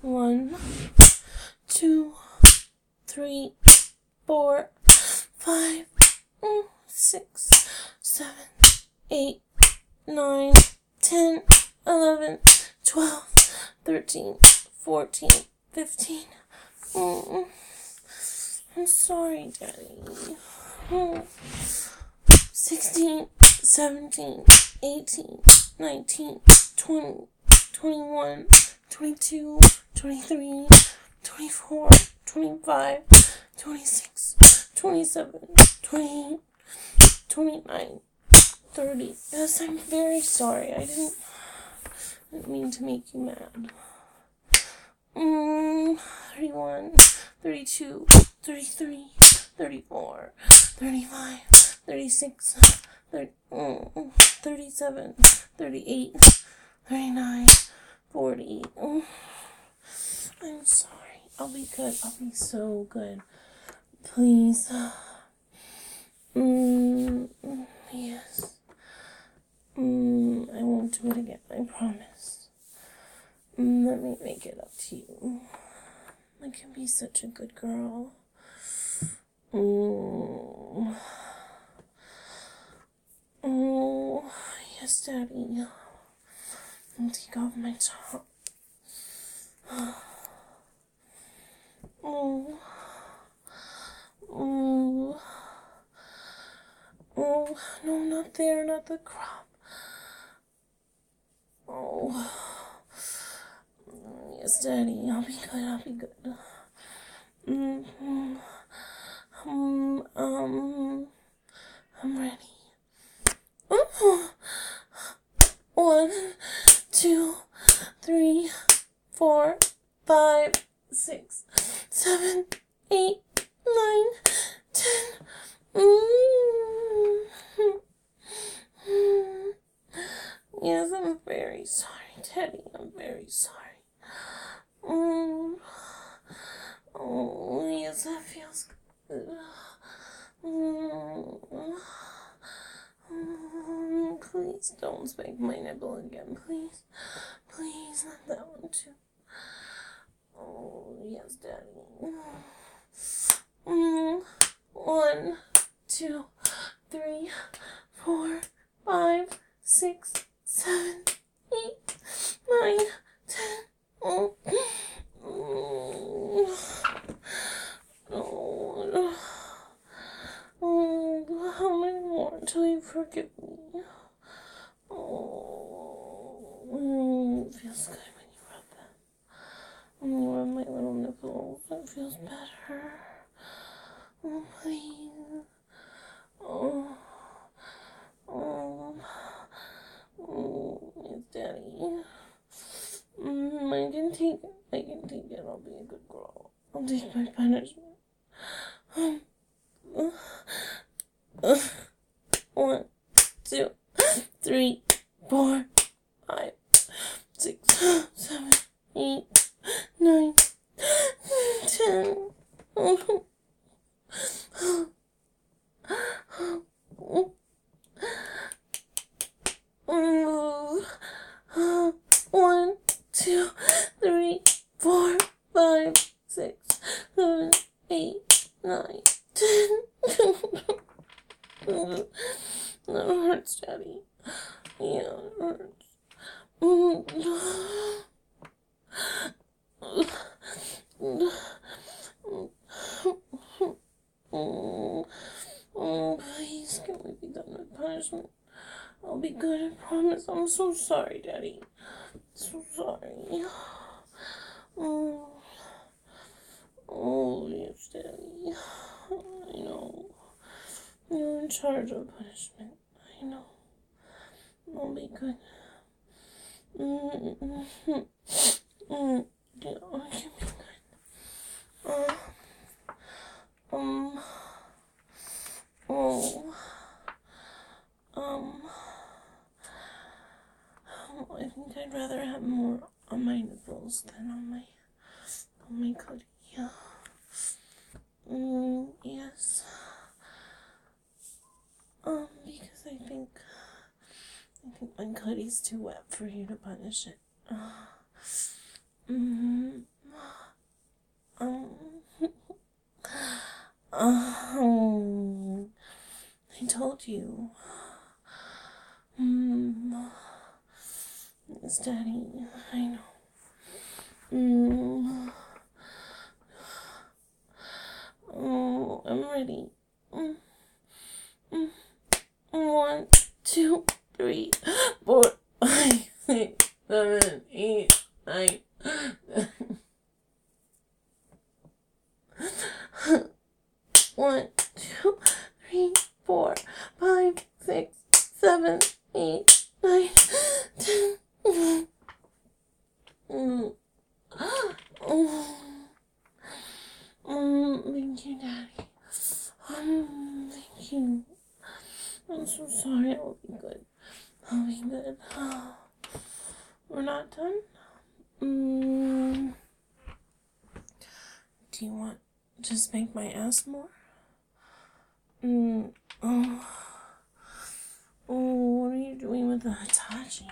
1, 2, 3, 4, 5, 6, 7, 8, 9, 10, 11, 12, 13, 14, 15. I'm sorry, Daddy. 16, 17, 18, 19, 20, 21, 22, 23, 24, 25, 26, 27, 28, 29, 30. Yes, I'm very sorry. I didn't mean to make you mad. 31, 32, 33, 34, 35, 36, 37, 38, 39, 40. I'm sorry. I'll be good. I'll be so good. Please. Yes. I won't do it again. I promise. Let me make it up to you. I can be such a good girl. Yes, Daddy. I'll take off my top. No, not there, not the crop. Yes, Daddy, I'll be good, I'll be good. I'm ready. 1, 2, 3, 4, 5, 6, 7, 8, 9, 10. Yes, I'm very sorry, Teddy. I'm very sorry. Yes, that feels good. Please don't spank my nipple again, please. Please, not that one too. Yes, Daddy. 1, 2, 3, 4, 5, 6, 7, 8, 9, 10. How many more until you forgive me? It feels good when you rub them. When you rub my little nipples, it feels better. Please. Yes, Daddy. I can take it. I'll be a good girl. I'll take my punishment. 1, 2, 3, 4, 5, 6, 7, 8, 9, 10. 1, 2, 3, 4, 5, 6, 7, 8, 9, 10. That hurts, Daddy. Yeah, it hurts. Please, can we be done with punishment? I'll be good, I promise. I'm so sorry, Daddy. So sorry. Yes, Daddy. I know. You're in charge of punishment. I know. I'll be good. Yeah, I can be good. I think I'd rather have more on my nipples than on my cootie. Yes. Because I think my cootie's too wet for you to punish it. I told you. It's Daddy. I know. Oh, I'm ready. 1, 2, 3, 4, 5, 6, 7, 8, 9. 1, 2, 3, 4, 5, 6, 7, 8, 9, 10. Thank you, Daddy. Thank you. I'm so sorry. I'll be good. I'll be good. We're not done? Do you want to spank my ass more? Oh, what are you doing with the Hitachi?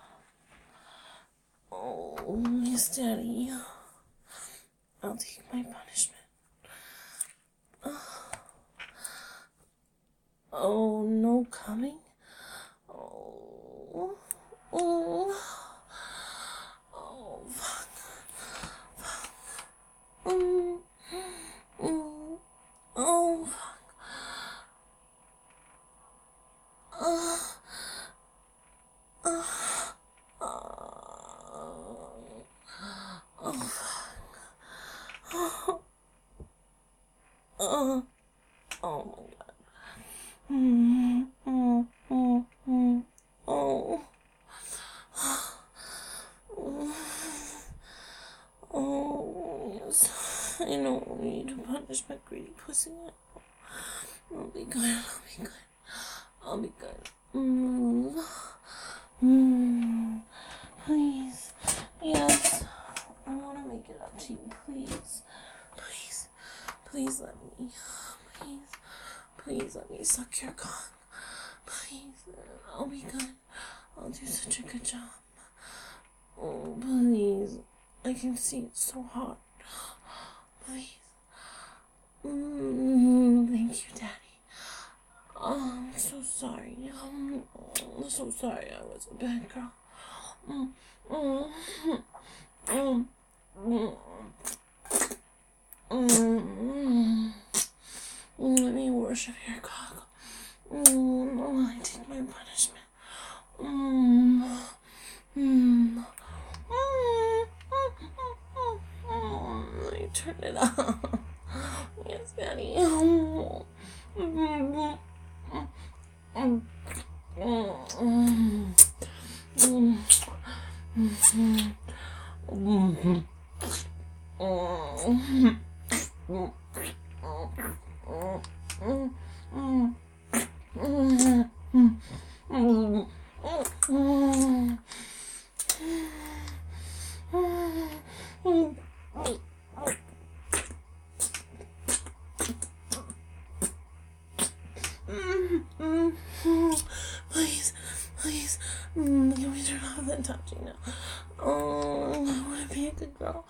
Oh, yes, Daddy. I'll take my punishment. Oh, no coming? Oh, fuck. Oh, fuck. Oh my God. Oh, yes. I know I need to punish my greedy pussy. I'll be good. I'll be good. Please. Yes. I want to make it up to you. Please. Please let me. Please let me suck your cock. Please. I'll be good. I'll do such a good job. Oh, please. I can see it's so hard. Please. Thank you, Daddy. I'm so sorry. I'm so sorry I was a bad girl. Let me worship your cock. I take my punishment. Let me turn it up. Yes, Daddy. Please, can we turn off the touching now? Oh, I want to be a good girl.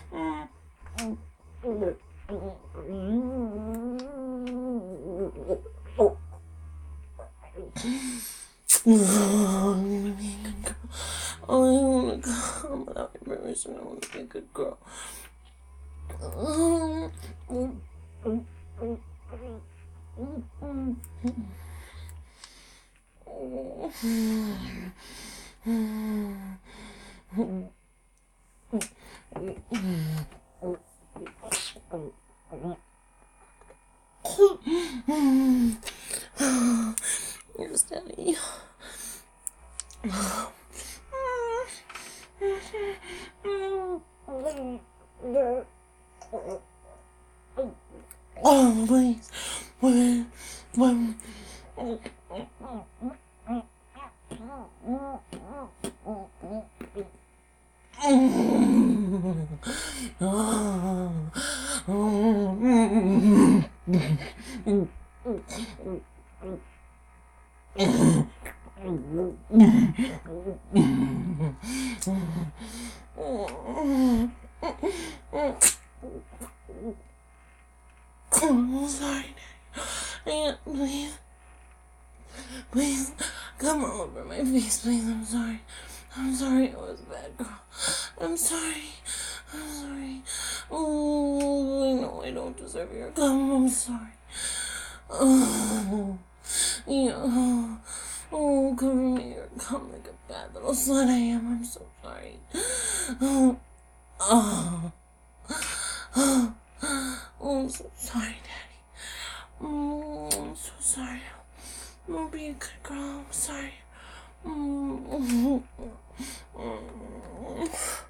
Oh, I'm gonna be a good girl. Oh, I wanna come without your permission. I wanna be a good girl. Yes, Daddy. Oh, please. When. I'm sorry, Daddy. Aunt, please. Please, come all over my face, please. I'm sorry. I'm sorry I was a bad girl. I'm sorry. I'm sorry. Oh, I know I don't deserve your cum. I'm sorry. Oh, yeah. Oh, cover me or cum like a bad little slut I am. I'm so sorry. Oh, oh, oh, I'm so sorry, Daddy. I'm so sorry. I'm gonna be a good girl. I'm sorry.